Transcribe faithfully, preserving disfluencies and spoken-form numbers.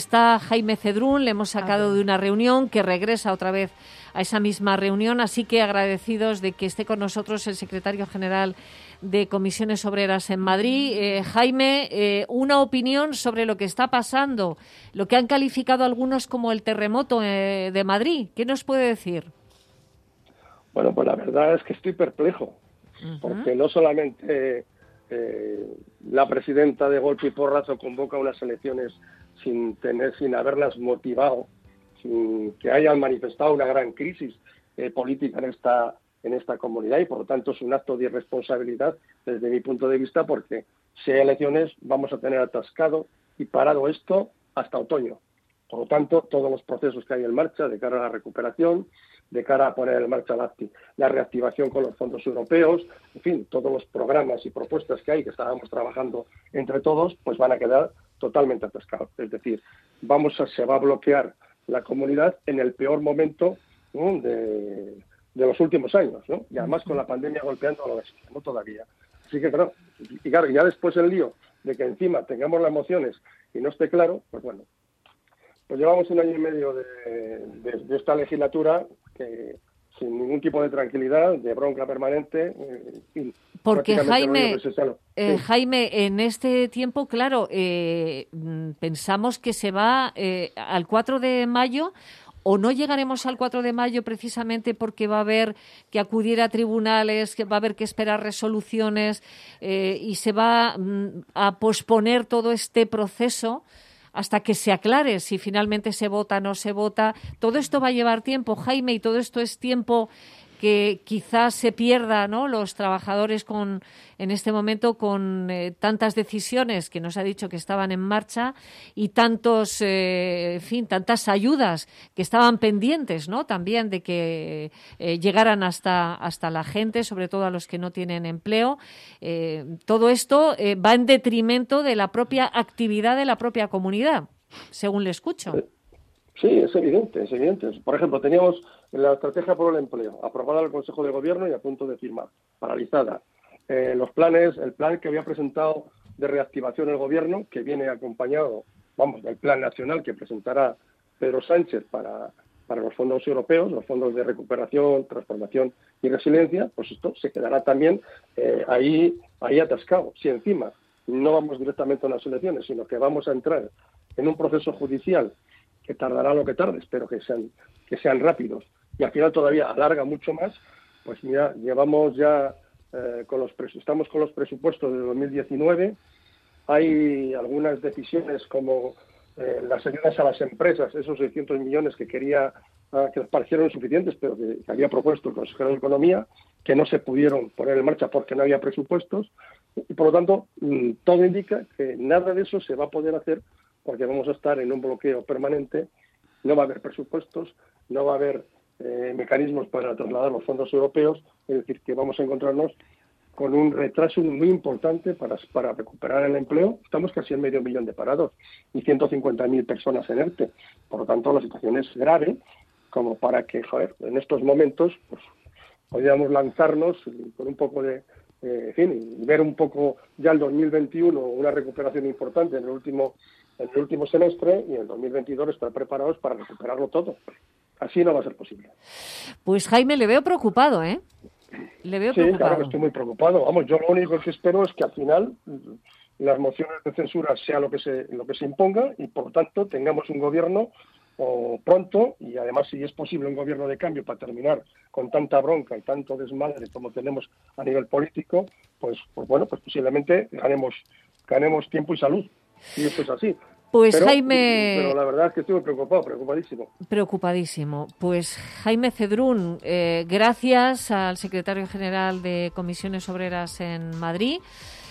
Está Jaime Cedrún, le hemos sacado de una reunión, que regresa otra vez a esa misma reunión, así que agradecidos de que esté con nosotros el secretario general de Comisiones Obreras en Madrid. Eh, Jaime, eh, una opinión sobre lo que está pasando, lo que han calificado algunos como el terremoto eh, de Madrid. ¿Qué nos puede decir? Bueno, pues la verdad es que estoy perplejo, uh-huh. porque no solamente eh, la presidenta de golpe y porrazo convoca unas elecciones sin tener, sin haberlas motivado, sin que hayan manifestado una gran crisis eh, política en esta en esta comunidad, y por lo tanto es un acto de irresponsabilidad desde mi punto de vista, porque si hay elecciones vamos a tener atascado y parado esto hasta otoño. Por lo tanto, todos los procesos que hay en marcha de cara a la recuperación, de cara a poner en marcha la, la reactivación con los fondos europeos, en fin, todos los programas y propuestas que hay que estábamos trabajando entre todos, pues van a quedar totalmente atascados. Es decir, vamos a, se va a bloquear la comunidad en el peor momento, ¿no?, de, de los últimos años, ¿no? Y además con la pandemia golpeando a lo bestia, ¿no? Todavía. Así que claro, y claro, ya después el lío de que encima tengamos las mociones y no esté claro, pues bueno, pues llevamos un año y medio de, de, de esta legislatura que sin ningún tipo de tranquilidad, de bronca permanente. Eh, Porque Jaime, eh, sí. Jaime, en este tiempo, claro, eh, pensamos que se va eh, al cuatro de mayo, o no llegaremos al cuatro de mayo precisamente porque va a haber que acudir a tribunales, que va a haber que esperar resoluciones eh, y se va mm, a posponer todo este proceso hasta que se aclare si finalmente se vota o no se vota. Todo esto va a llevar tiempo, Jaime, y todo esto es tiempo que quizás se pierda, ¿no?, los trabajadores con en este momento con eh, tantas decisiones que nos ha dicho que estaban en marcha y tantos, eh, en fin, tantas ayudas que estaban pendientes, ¿no?, también de que eh, llegaran hasta hasta la gente, sobre todo a los que no tienen empleo. Eh, todo esto eh, va en detrimento de la propia actividad de la propia comunidad, según le escucho. Sí, es evidente, es evidente. Por ejemplo, teníamos la estrategia por el empleo, aprobada en el Consejo de Gobierno y a punto de firmar, paralizada. Eh, los planes, el plan que había presentado de reactivación el Gobierno, que viene acompañado, vamos, del plan nacional que presentará Pedro Sánchez para, para los fondos europeos, los fondos de recuperación, transformación y resiliencia, pues esto se quedará también eh, ahí, ahí atascado. Si encima no vamos directamente a unas elecciones, sino que vamos a entrar en un proceso judicial que tardará lo que tarde, espero que sean que sean rápidos, y al final todavía alarga mucho más, pues mira, llevamos ya eh, con los pres- estamos con los presupuestos de dos mil diecinueve, hay algunas decisiones como eh, las ayudas a las empresas, esos seiscientos millones que quería uh, que les parecieron insuficientes, pero que, que había propuesto el consejero de Economía, que no se pudieron poner en marcha porque no había presupuestos, y por lo tanto mmm, todo indica que nada de eso se va a poder hacer porque vamos a estar en un bloqueo permanente, no va a haber presupuestos, no va a haber eh, mecanismos para trasladar los fondos europeos, es decir, que vamos a encontrarnos con un retraso muy importante para, para recuperar el empleo. Estamos casi en medio millón de parados y ciento cincuenta mil personas en ERTE. Por lo tanto, la situación es grave como para que, joder, en estos momentos pues podríamos lanzarnos con un poco de, eh, en fin, y ver un poco ya el dos mil veintiuno, una recuperación importante en el último en el último semestre, y en el dos mil veintidós estar preparados para recuperarlo todo. Así no va a ser posible. Pues Jaime, le veo preocupado, ¿eh? Le veo sí, preocupado. Claro que estoy muy preocupado. Vamos, yo lo único que espero es que al final las mociones de censura sea lo que se lo que se imponga y, por lo tanto, tengamos un gobierno o pronto, y además, si es posible, un gobierno de cambio para terminar con tanta bronca y tanto desmadre como tenemos a nivel político, pues, pues bueno, pues posiblemente ganemos, ganemos tiempo y salud. Y esto es así. Pues pero, Jaime... Pero la verdad es que estoy muy preocupado, preocupadísimo. Preocupadísimo. Pues Jaime Cedrún, eh, gracias al secretario general de Comisiones Obreras en Madrid.